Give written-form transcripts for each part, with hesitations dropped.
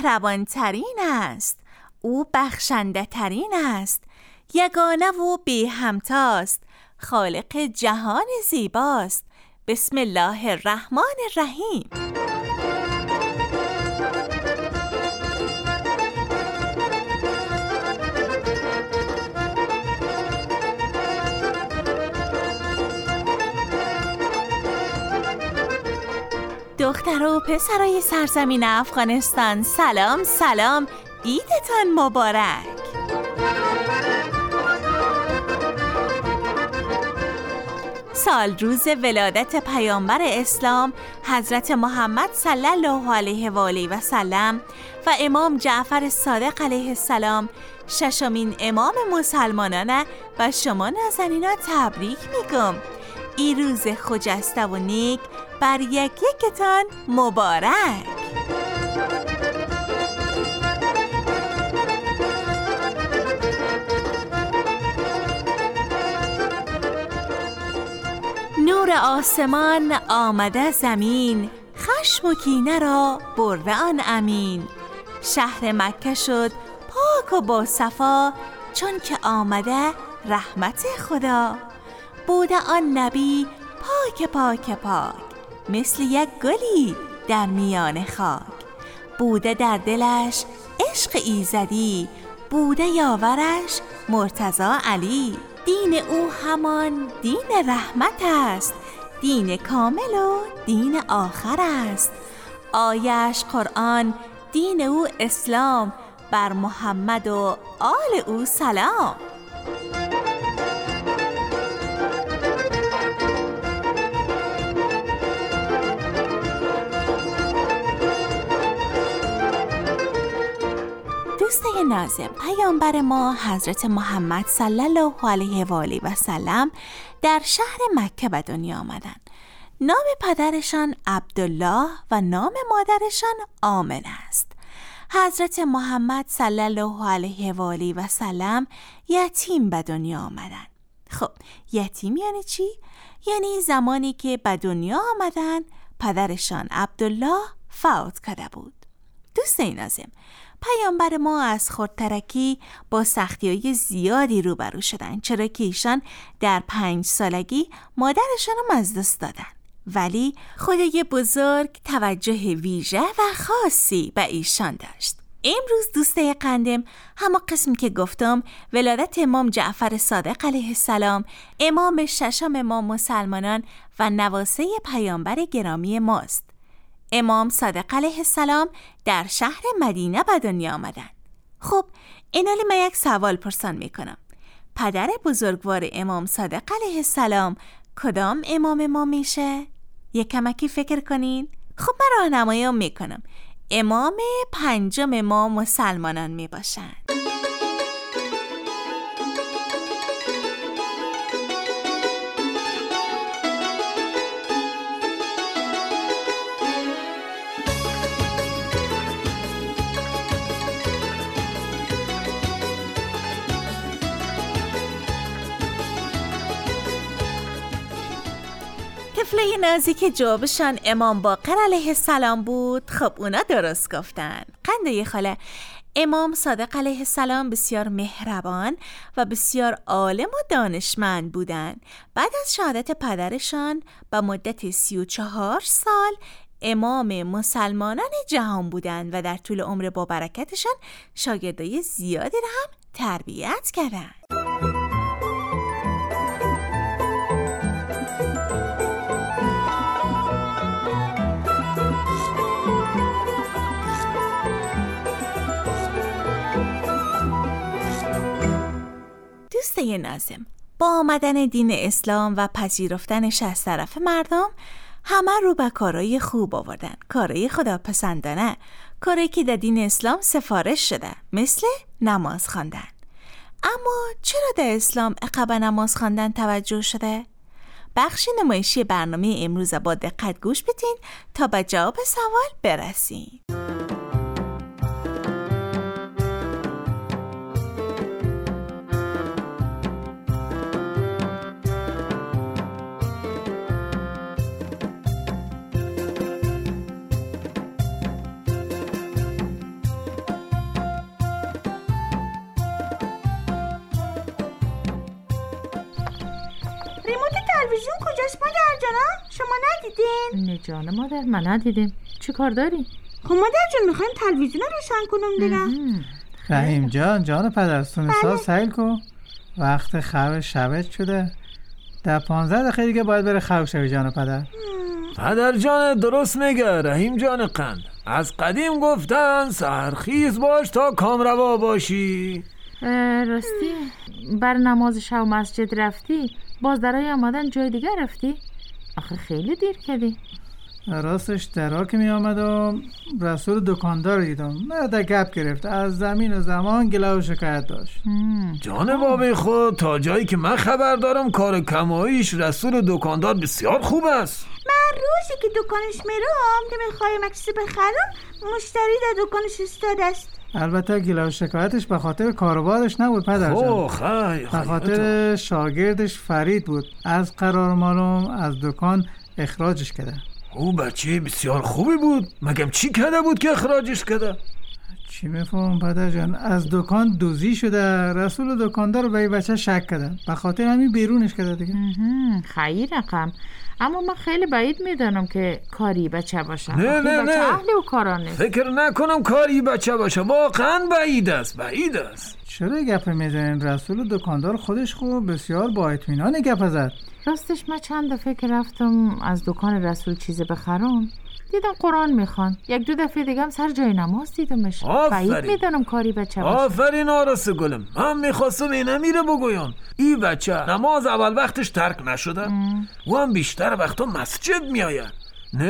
مهربان ترین است، او بخشنده ترین است، یگانه و بی همتاست، خالق جهان زیباست. بسم الله الرحمن الرحیم. دختر و پسرای سرزمین افغانستان، سلام سلام، عیدتان مبارک. سال روز ولادت پیامبر اسلام حضرت محمد صلی الله علیه و آله و سلم و امام جعفر صادق علیه السلام، ششمین امام مسلمانان و شما نازنینا تبریک میگم. این روز خجسته و نیک بر یک یکتان مبارک. نور آسمان آمده زمین، خشم و کینه را برده آن امین. شهر مکه شد پاک و با صفا، چون که آمده رحمت خدا. بوده آن نبی پاک پاک پاک، مثل یک گلی در میان خاک. بوده در دلش عشق ایزدی، بوده یاورش مرتضی علی. دین او همان دین رحمت است، دین کامل و دین آخر است. آیش قرآن، دین او اسلام، بر محمد و آل او سلام. دوستای نازم، پیامبر ما حضرت محمد صلی الله علیه و آله و سلم در شهر مکه به دنیا آمدند. نام پدرشان عبدالله و نام مادرشان آمنه است. حضرت محمد صلی الله علیه و آله و سلم یتیم به دنیا آمدند. خب یتیم یعنی چی؟ یعنی زمانی که به دنیا آمدن پدرشان عبدالله فوت کرده بود. دوستای نازم، پیامبر ما از خردترکی با سختی‌های زیادی روبرو شدن، چرا که ایشان در 5 سالگی مادرشان رو از دست دادن. ولی خدای بزرگ توجه ویژه و خاصی به ایشان داشت. امروز دوستای قندم، همه قسم که گفتم ولادت امام جعفر صادق علیه السلام، امام ششم امام مسلمانان و نواسه پیامبر گرامی ماست. امام صادق علیه السلام در شهر مدینه به دنیا آمدن. خب اینالی من یک سوال پرسان میکنم. پدر بزرگوار امام صادق علیه السلام کدام امام ما میشه؟ یک کمکی فکر کنین. خب من راهنمایی میکنم. امام 5 امام مسلمانان میباشن. طفله نازی جوابشان امام باقر علیه السلام بود. خب اونا درست گفتن. قنده خاله، امام صادق علیه السلام بسیار مهربان و بسیار عالم و دانشمند بودند. بعد از شهادت پدرشان به مدت 34 سال امام مسلمانان جهان بودند و در طول عمر با برکتشان شاگردای زیادی را هم تربیت کردند. دوستای نازم، با آمدن دین اسلام و پذیرفتنش از طرف مردم، همه رو به کارهای خوب آوردن، کارهای خداپسندانه، کاری که در دین اسلام سفارش شده، مثل نماز خواندن. اما چرا در اسلام عقب نماز خواندن توجه شده؟ بخش نمایشی برنامه امروز با دقت گوش بدین تا به جواب سوال برسیم. ریموت تلویزیون کجاست مادر جان؟ شما ندیدین؟ نه جان مادر، من ندیدیم. چی کار داری؟ خب مادر جان میخوایم تلویزیون رو روشن کنم دیگه. رحیم جان پدرستون سال سیل کن. وقت خواب شبت شده. در 15 دقیقه دیگه باید بره خواب شوی جان پدر. پدر جان درست میگه رحیم جان قند. از قدیم گفتن سحرخیز باش تا کامروا باشی. راستی بر نماز شب مسجد رفتی؟ باز درای آمدن جای دیگه رفتی؟ آخه خیلی دیر کردی. راستش درا که می آمد و رسول دکاندار دیدم. مرد گپ گرفت. از زمین و زمان گله و شکایت داشت. جان بابی خود تا جایی که من خبر دارم کار کماییش رسول دکاندار بسیار خوب است. من روزی که دکانش میرم که میخوایم چیزی بخرم مشتری در دکانش استاده است. البته گله و شکایتش به خاطر کاروبارش نبود پدر جان. به خاطر شاگردش فرید بود. از قرار معلوم از دکان اخراجش کرده. او بچه بسیار خوبی بود. مگم چی کرده بود که اخراجش کرده؟ چی میفهم پدر جان؟ از دکان دزدی شده. رسول دکاندار به این بچه شک کرده. به خاطر همین بیرونش کرده دیگه. خیلی رقم. اما من خیلی بعید میدانم که کاری بچه باشه. نه بچه اهل و کاران نیست. فکر نکنم کاری بچه باشه. واقعا بعید است. چرا گپ میزنین؟ رسول دکاندار خودش خوب بسیار با اطمینان گپ زد. راستش من چند دفعه که رفتم از دکان رسول چیز بخرم دیدم قرآن میخوان. یک دو دفعه دیگه هم سر جای نماز دیدمش. بعید میدانم کاری بچه باشه. آفرین آرس گلم. من میخواستم اینه میره بگویم این بچه نماز اول وقتش ترک نشده و هم بیشتر وقتا مسجد میآید.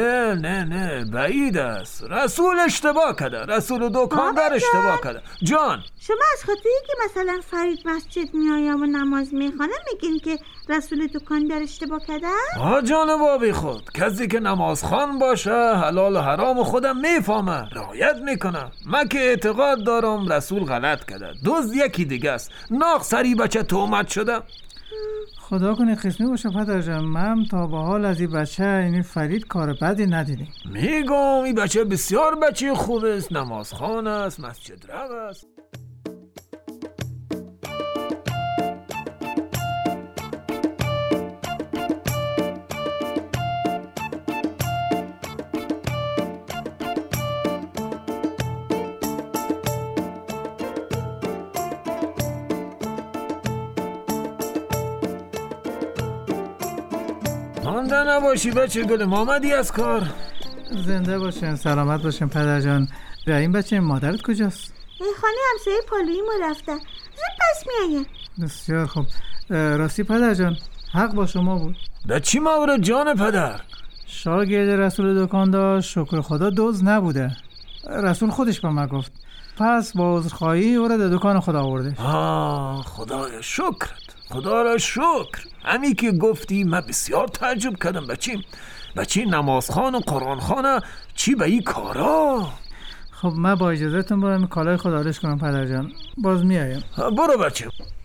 نه بعید است. رسول اشتباه کرده. رسول دکاندار اشتباه کرده. جان شما از خاطری که مثلا فرید مسجد میآید و نماز میخوانه میگین که رسول دکاندار اشتباه کرده؟ جان بابی خود کسی که نمازخوان باشه حلال و حرام خودم میفهمه، رعایت میکنه. من که اعتقاد دارم رسول غلط کرده. دزد یکی دیگه است. ناق سری بچه تهمت شده. خدا کنه قسمی باشه پدر جان. من تا به حال از این بچه یعنی فرید کار بدی ندیدیم. میگم این بچه بسیار بچه خوب است. نمازخوان است، مسجد رو است. مانده نباشی بچه گلم. آمدی از کار؟ زنده باشین، سلامت باشین پدر جان. این بچه مادرت کجاست؟ خانه همسایه پالویی ما رفته. زود پس میایه. بسیار خوب. راستی پدر جان حق با شما بود. در چی مورد جان پدر؟ شاگرد رسول دکاندار شکر خدا دزد نبوده. رسول خودش به من گفت. پس با عذرخواهی او را در دکان خدا آورده. خدایا شکرت. خدا را شکر. همی که گفتی من بسیار تعجب کردم. بچه نمازخوان و قرآنخوانه چی به این کارا؟ خب من با اجازهتون برم کالای خدا آرش کنم پدر جان. باز میایم. برو بچه.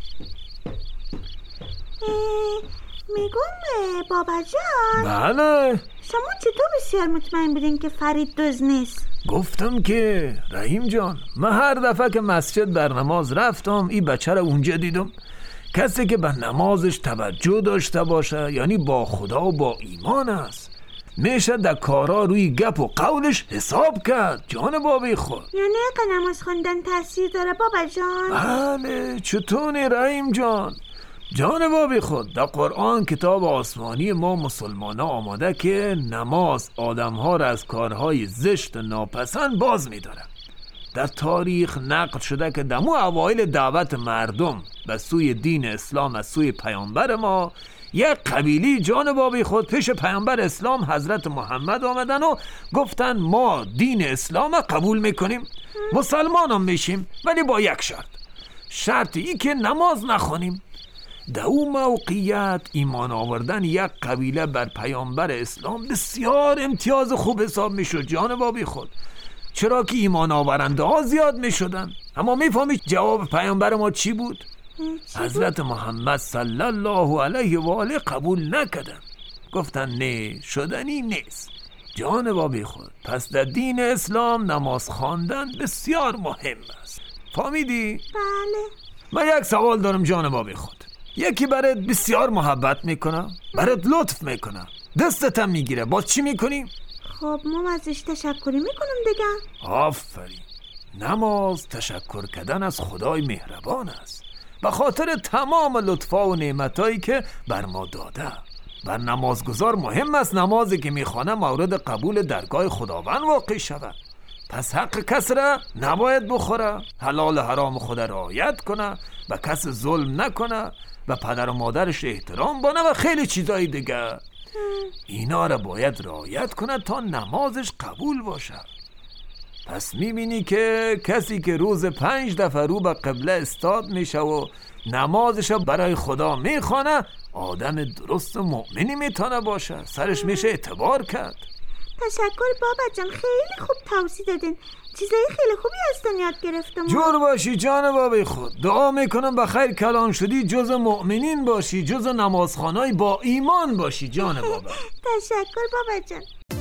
میگم بابا جان. بله. شما چطور بسیار مطمئن بودین که فرید دزد نیست؟ گفتم که رحیم جان من هر دفعه که مسجد بر نماز رفتم این بچه را اونجا دیدم. کسی که به نمازش توجه داشته باشه یعنی با خدا و با ایمان است، میشه در کارا روی گپ و قولش حساب کرد. جان بابی خود یعنی که نماز خوندن تاثیر داره بابا جان؟ بله. چطوری رحیم جان؟ جان بابی خود در قرآن کتاب آسمانی ما مسلمان ها آماده که نماز آدمها را از کارهای زشت و ناپسند باز می‌داره. در تاریخ نقل شده که دمو اوایل دعوت مردم به سوی دین اسلام از سوی پیامبر ما یک قبیلی جان بابی خود پیش پیامبر اسلام حضرت محمد آمدن و گفتن ما دین اسلام قبول میکنیم، مسلمان هم میشیم، ولی با یک شرط ای که نماز نخونیم. در او موقعیت ایمان آوردن یک قبیله بر پیامبر اسلام بسیار امتیاز خوب حساب میشد جان بابی خود، چرا که ایمان آورنده ها زیاد می شدن. اما می فهمید جواب پیامبر ما چی بود؟ حضرت محمد صلی الله علیه و آله قبول نکردن. گفتن نه شدنی نیست. جان بابی خود پس در دین اسلام نماز خواندن بسیار مهم است. فهمیدی؟ بله. من یک سوال دارم جان بابی خود. یکی برات بسیار محبت میکنه، برات لطف میکنه، دستتم میگیره، باز چی میکنیم؟ خب ما ازش تشکری میکنم دیگه. آفرین. نماز تشکر کردن از خدای مهربان است به خاطر تمام لطفا و نعمتایی که بر ما داده. بر نمازگزار مهم است نمازی که میخوانه مورد قبول درگاه خداوند واقع شود. پس حق کس را نباید بخوره، حلال حرام خود رعایت کنه، به کس ظلم نکنه، و پدر و مادرش احترام بانه و خیلی چیزای دیگه. اینا را باید رعایت کنه تا نمازش قبول باشه. پس میبینی که کسی که روز 5 دفعه رو به قبله استاد میشه و نمازش برای خدا میخوانه، آدم درست و مؤمنی میتونه باشه، سرش میشه اعتبار کرد. تشکر بابا جان، خیلی خوب توضیح دادین، چیزای خیلی خوبی از دنیا گرفتم. جور باشی جان بابای خود. دعا میکنم به خیر کلان شدی، جز مؤمنین باشی، جز نمازخوانای با ایمان باشی جان بابا. تشکر بابا جان.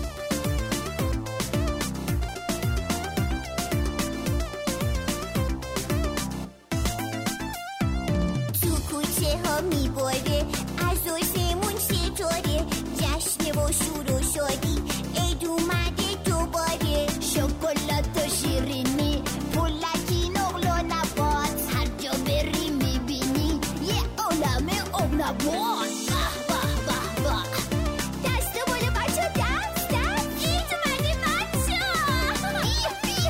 تو کوچه ها میباره از آسمون ستاره، جشن و شور و شادی عید اومده دوباره، شکلات و شیرینی، پولکی نقل و نبات، هر جا بری میبینی یه عالم آب نبات. به به به به، دست بالا بچه، دست عید اومده بچه، بیا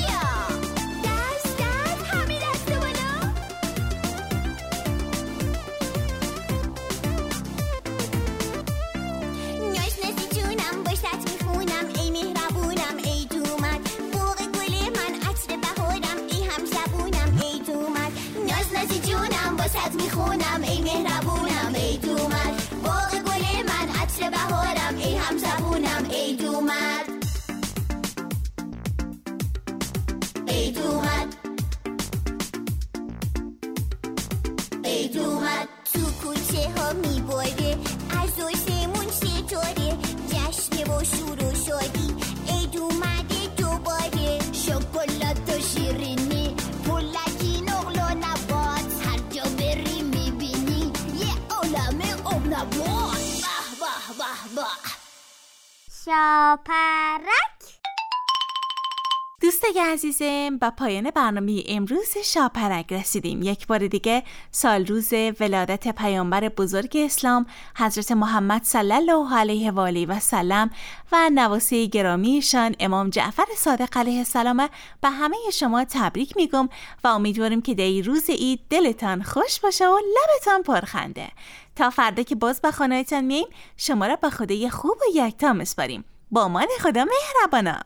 دست همه دست بالا. ناز جونم باشت میخونم، ای مهربونم عید اومد، بوق گل من عطر بهارم، ای هم زبونم عید اومد. ناز جونم باشت میخونم، ای مهربونم عید اومد، بوق گل من عطر بهارم، ای هم زبونم عید اومد. عید اومد، عید اومد. تو کوچه ها میباره از آسمون ستاره، جشن و شور و شادی عید اومده دوباره، شکلات و شیرینی، پولکی نقل و نبات، هر جا بری میبینی یه عالم آب نبات. به به به به. شاپرک. دوستای عزیزم، با پایان برنامه امروز شاپرک رسیدیم. یک بار دیگه سال روز ولادت پیامبر بزرگ اسلام حضرت محمد صلی الله علیه و آله و سلم و نواسه گرامیشان امام جعفر صادق علیه السلام به همه شما تبریک میگم و امیدوارم که در روز عید دلتان خوش باشه و لبتان پرخنده. تا فردا که باز به خانه‌تان میایم، شما را به خدای خوب و یکتا میسپاریم. با امان خدا مهربانا.